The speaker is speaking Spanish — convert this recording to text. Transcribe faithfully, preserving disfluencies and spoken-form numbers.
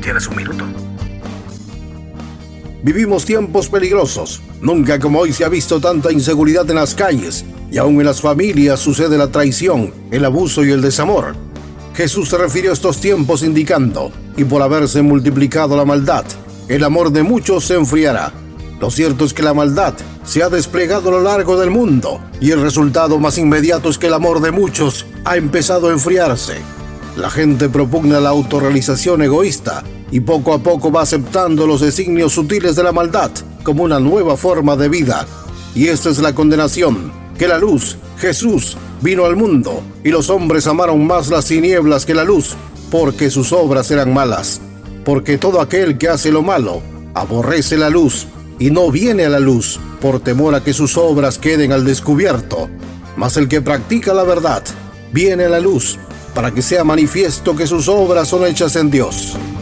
tienes un minuto. Vivimos tiempos peligrosos. Nunca como hoy se ha visto tanta inseguridad en las calles, y aún en las familias sucede la traición, el abuso y el desamor. Jesús se refirió a estos tiempos indicando: y por haberse multiplicado la maldad, el amor de muchos se enfriará. Lo cierto es que la maldad se ha desplegado a lo largo del mundo, y el resultado más inmediato es que el amor de muchos ha empezado a enfriarse. La gente propugna la autorrealización egoísta y poco a poco va aceptando los designios sutiles de la maldad como una nueva forma de vida. Y esta es la condenación: que la luz, Jesús, vino al mundo, y los hombres amaron más las tinieblas que la luz, porque sus obras eran malas. Porque todo aquel que hace lo malo aborrece la luz, y no viene a la luz, por temor a que sus obras queden al descubierto. Mas el que practica la verdad viene a la luz, para que sea manifiesto que sus obras son hechas en Dios.